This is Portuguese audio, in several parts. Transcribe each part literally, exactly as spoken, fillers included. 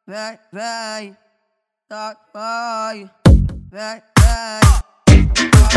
vem, vem, tá, vai, vem, vem,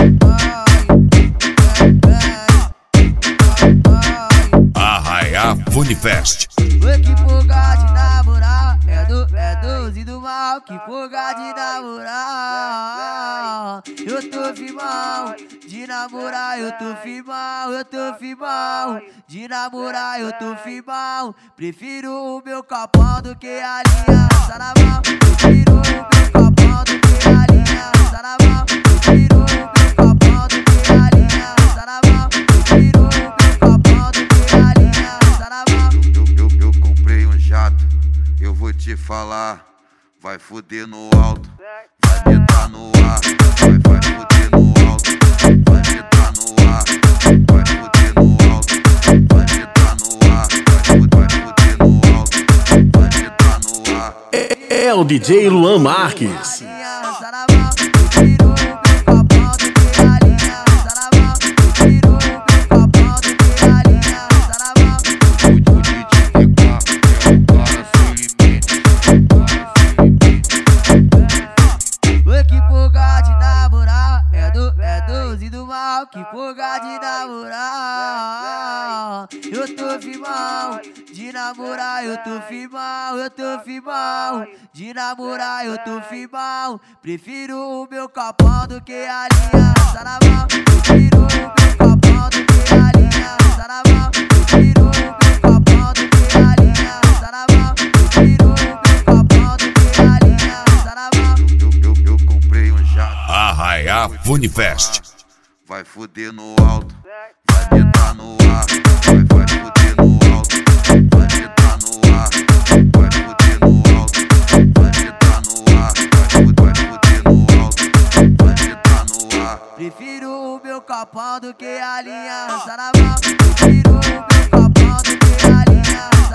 Arraiá Funifest. Oi, que fuga de namorar, é do, é doze do mal, que fuga de namorar. Eu tô firmão, de namorar, eu tô firmão, eu tô firmão, de namorar, eu tô firmão. Prefiro o meu copão do que a aliança na mão. Prefiro o meu copão do que a aliança na mão. Prefiro o meu copão do que a aliança na mão. Prefiro o meu copão do que a aliança na mão. Eu, eu, eu comprei um jato, eu vou te falar. Vai fuder no alto, vai me dar no ar. Vai, vai fuder no alto, vai me dar no ar. Vai fuder no alto, vai me dar no ar. Vai fuder, vai fuder no alto, vai me dar no ar. É, é o D J Luan Marques. Aliança na mão, prefiro o meu copão do que a aliança na mão. Prefiro o meu copão do que a aliança na mão. O D J é o cara sem limite. Oi, que fuga de namorar, é do, é doze do mal, que fuga de namorar. Eu tô firmão, de namorar, eu tô firmão, eu tô firmão, de namorar, eu tô firmão. Prefiro o meu copão do que a aliança na mão. Prefiro o meu copão do que a aliança na mão. Prefiro o meu copão do que a aliança na mão. Prefiro o meu copão do que a aliança na mão. Eu, eu, eu comprei um jato. Arraiá Funifest. Vai fuder no alto, vai me dar no ar. Vai, vai fuder no alto, vai me dar no ar. Vai fuder no alto, vai me dar no ar. Vai fuder, vai fuder no alto, vai me dar no ar. Prefiro o meu copão do que a aliança na mão. Prefiro o meu copão do que a aliança